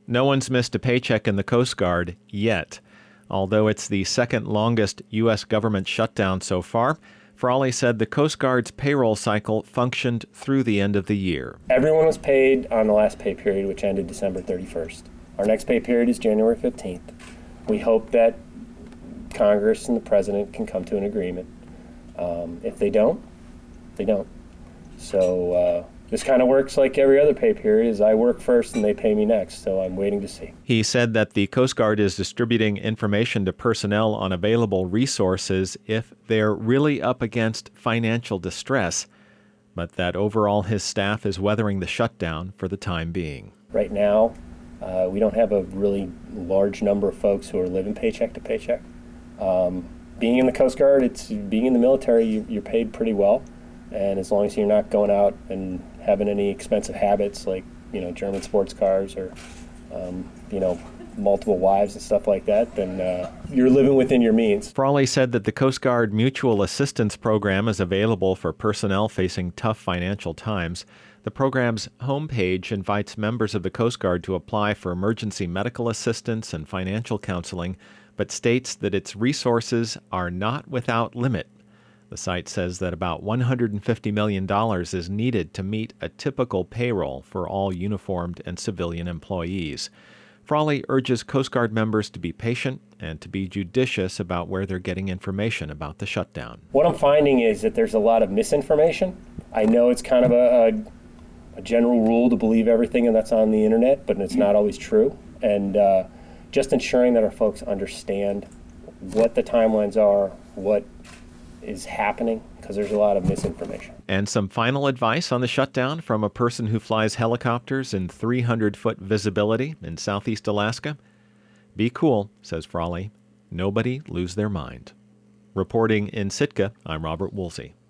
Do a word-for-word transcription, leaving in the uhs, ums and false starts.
No one's missed a paycheck in the Coast Guard yet. Although it's the second longest U S government shutdown so far, Frawley said the Coast Guard's payroll cycle functioned through the end of the year. Everyone was paid on the last pay period, which ended December thirty-first. Our next pay period is January fifteenth. We hope that Congress and the President can come to an agreement. Um, if they don't, they don't. So uh, this kind of works like every other pay period, is I work first and they pay me next, so I'm waiting to see. He said that the Coast Guard is distributing information to personnel on available resources if they're really up against financial distress, but that overall his staff is weathering the shutdown for the time being. Right now, uh, we don't have a really large number of folks who are living paycheck to paycheck. Um, being in the Coast Guard, it's being in the military, you, you're paid pretty well. And as long as you're not going out and having any expensive habits like, you know, German sports cars or, um, you know, multiple wives and stuff like that, then uh, you're living within your means. Frawley said that the Coast Guard Mutual Assistance Program is available for personnel facing tough financial times. The program's homepage invites members of the Coast Guard to apply for emergency medical assistance and financial counseling, but states that its resources are not without limit. The site says that about one hundred fifty million dollars is needed to meet a typical payroll for all uniformed and civilian employees. Frawley urges Coast Guard members to be patient and to be judicious about where they're getting information about the shutdown. What I'm finding is that there's a lot of misinformation. I know it's kind of a, a, a general rule to believe everything that's on the internet, but it's not always true. And uh, just ensuring that our folks understand what the timelines are, what is happening, because there's a lot of misinformation. And some final advice on the shutdown from a person who flies helicopters in three hundred foot visibility in southeast Alaska. Be cool, says Frawley. Nobody lose their mind. Reporting in Sitka, I'm Robert Woolsey.